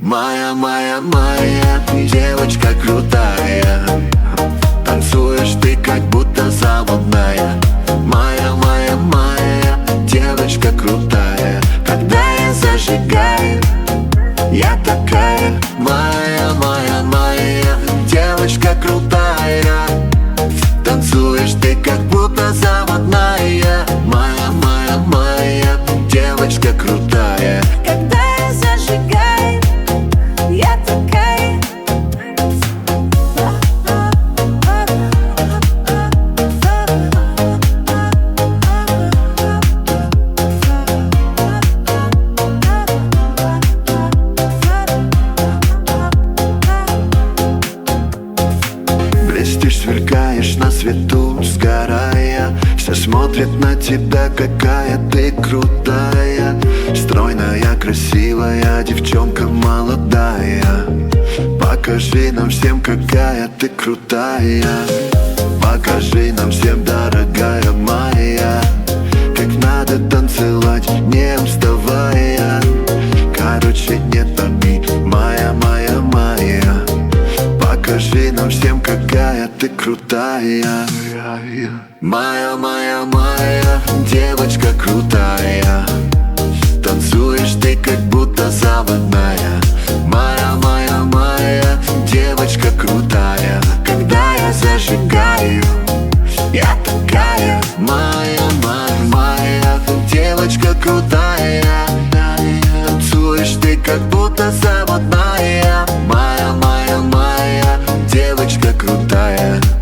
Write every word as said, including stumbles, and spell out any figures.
Моя, моя, моя девочка крутая. Танцуешь ты, как будто заводная. Моя, моя, моя девочка крутая. Когда я зажигаю, я такая. Моя, моя, моя девочка крутая. Танцуешь ты, как будто заводная. Моя, моя, моя девочка крутая. Когда я зажигаю, я такая. Блестишь, сверкаешь на свету, сгорая. Все смотрят на тебя, какая ты крутая. Стройная, красивая девчонка молодая. Покажи нам всем, какая ты крутая. Покажи нам всем, дорогая моя, как надо танцевать, не уставая. Короче, не томи, моя, моя, моя. Покажи нам всем, какая ты крутая. Моя, моя, моя девочка крутая. Танцуешь ты, как будто заводная. Моя, моя, моя девочка крутая. Когда я зажигаю, я такая. Моя, моя, моя девочка крутая. Танцуешь ты, как будто заводная. Моя, моя, моя девочка крутая.